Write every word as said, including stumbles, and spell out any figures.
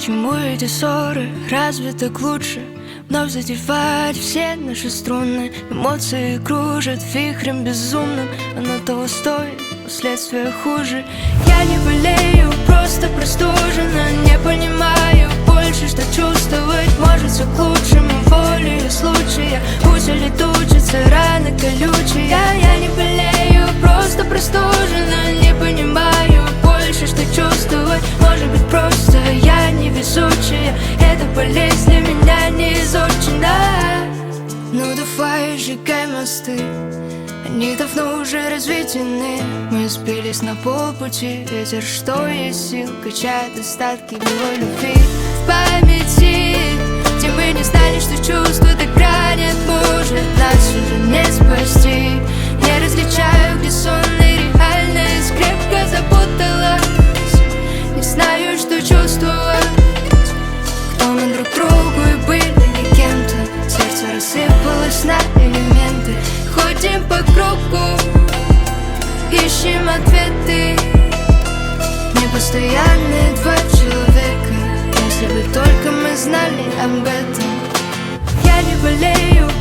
чему эти ссоры? Разве так лучше? Вновь задевать все наши струны. Эмоции кружат вихрем безумным. Оно того стоит, последствия хуже. Я не болею, просто простужена. Не понимаю больше, что чувствовать. Может, все к лучшему, волею случая. Пусть улетучатся раны колючие. Я не болею, просто простужена. Не понимаю больше, что чувствовать. Может быть, просто я невезучая. Эта болезнь для меня не изучена. Ну давай, сжигай мосты, они давно уже разведены. Мы сбились на полпути. Ветер, что есть сил, качает остатки былой любви. В памяти, где мы не знали, что чувства так ранят. Может, нас уже не спасти. Не различаю, где сон и реальность. Крепко запуталась, не знаю, что чувствовать. Кто мы друг другу и были ли кем-то. Сердце рассыпалось на элементы. Ходим по кругу, ищем ответы. Непостоянные два человека. Если бы только мы знали об этом. Я не болею,